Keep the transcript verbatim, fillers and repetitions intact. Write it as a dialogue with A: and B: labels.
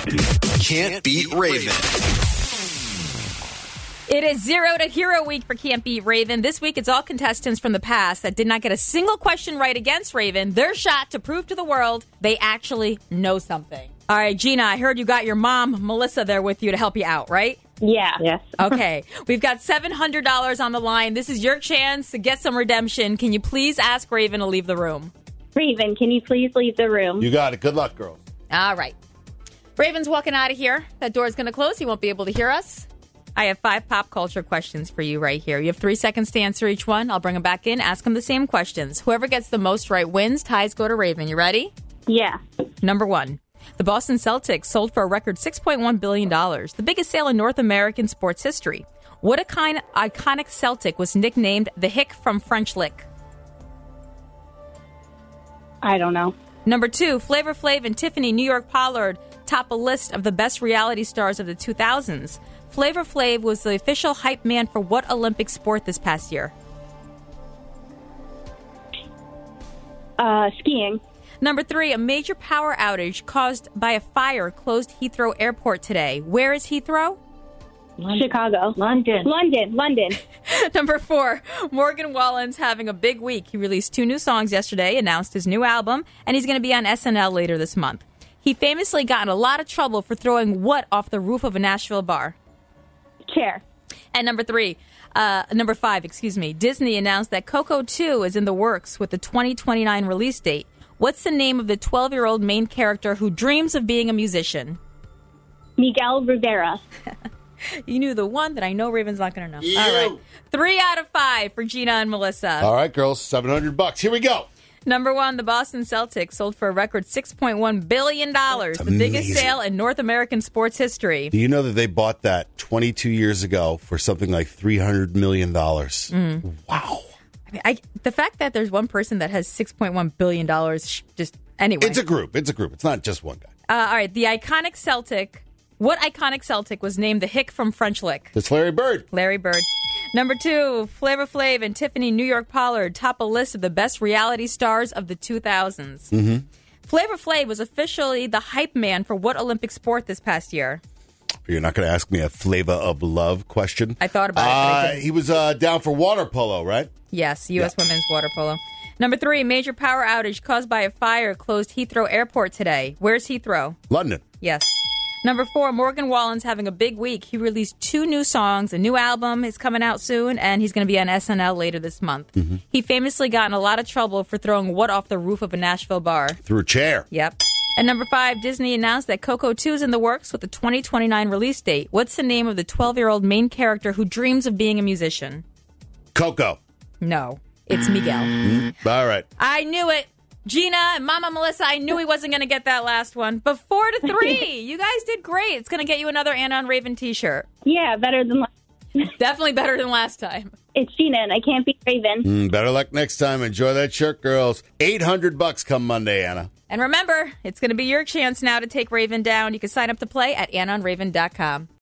A: Can't Beat Raven.
B: It is Zero to Hero Week for Can't Beat Raven. This week, it's all contestants from the past that did not get a single question right against Raven. Their shot to prove to the world they actually know something. All right, Gina, I heard you got your mom, Melissa, there with you to help you out, right?
C: Yeah. Yes.
B: Okay. We've got seven hundred dollars on the line. This is your chance to get some redemption. Can you please ask Raven to leave the room?
C: Raven, can you please leave the room?
D: You got it. Good luck, girls.
B: All right. Raven's walking out of here. That door's going to close. He won't be able to hear us. I have five pop culture questions for you right here. You have three seconds to answer each one. I'll bring them back in, ask them the same questions. Whoever gets the most right wins. Ties go to Raven. You ready?
C: Yeah.
B: Number one. The Boston Celtics sold for a record six point one billion dollars, the biggest sale in North American sports history. What a kind iconic Celtic was nicknamed the Hick from French Lick?
C: I don't know.
B: Number two, Flavor Flav and Tiffany New York Pollard top a list of the best reality stars of the two thousands. Flavor Flav was the official hype man for what Olympic sport this past year?
C: Uh, skiing.
B: Number three, a major power outage caused by a fire closed Heathrow Airport today. Where is Heathrow?
C: London. Chicago. London. London. London.
B: Number four, Morgan Wallen's having a big week. He released two new songs yesterday, announced his new album, and he's going to be on S N L later this month. He famously got in a lot of trouble for throwing what off the roof of a Nashville bar?
C: Chair.
B: And number three, uh, number five, excuse me, Disney announced that Coco two is in the works with the twenty twenty-nine release date. What's the name of the twelve-year-old main character who dreams of being a musician?
C: Miguel Rivera.
B: You knew the one that I know Raven's not going to know.
D: You.
B: All right. Three out of five for Gina and Melissa.
D: All right, girls, seven hundred bucks. Here we go.
B: Number one, the Boston Celtics sold for a record six point one billion dollars, the biggest sale in North American sports history.
D: Do you know that they bought that twenty-two years ago for something like three hundred million dollars?
B: Mm.
D: Wow.
B: I mean, I, the fact that there's one person that has six point one billion dollars, just anyway.
D: It's a group. It's a group. It's not just one guy.
B: Uh, all right, the iconic Celtic. What iconic Celtic was named the Hick from French Lick?
D: It's Larry Bird.
B: Larry Bird. Number two, Flavor Flav and Tiffany New York Pollard top a list of the best reality stars of the two thousands.
D: Mm-hmm.
B: Flavor Flav was officially the hype man for what Olympic sport this past year?
D: You're not going to ask me a flavor of love question?
B: I thought about it. But I
D: uh,
B: didn't.
D: He was uh, down for water polo, right?
B: Yes, U S
D: Yeah.
B: women's water polo. Number three, major power outage caused by a fire closed Heathrow Airport today. Where's Heathrow?
D: London.
B: Yes. Number four, Morgan Wallen's having a big week. He released two new songs. A new album is coming out soon, and he's going to be on S N L later this month.
D: Mm-hmm.
B: He famously got in a lot of trouble for throwing what off the roof of a Nashville bar?
D: Through a chair.
B: Yep. And number five, Disney announced that Coco two is in the works with the twenty twenty-nine release date. What's the name of the twelve-year-old main character who dreams of being a musician?
D: Coco.
B: No, it's Miguel.
D: Mm-hmm. All right.
B: I knew it. Gina and Mama Melissa, I knew he wasn't going to get that last one. But four to three. You guys did great. It's going to get you another Anna and Raven t-shirt.
C: Yeah, better than last.
B: Definitely better than last time.
C: It's Gina, and I can't beat Raven.
D: Mm, better luck next time. Enjoy that shirt, girls. eight hundred bucks come Monday, Anna.
B: And remember, it's going to be your chance now to take Raven down. You can sign up to play at anna and raven dot com.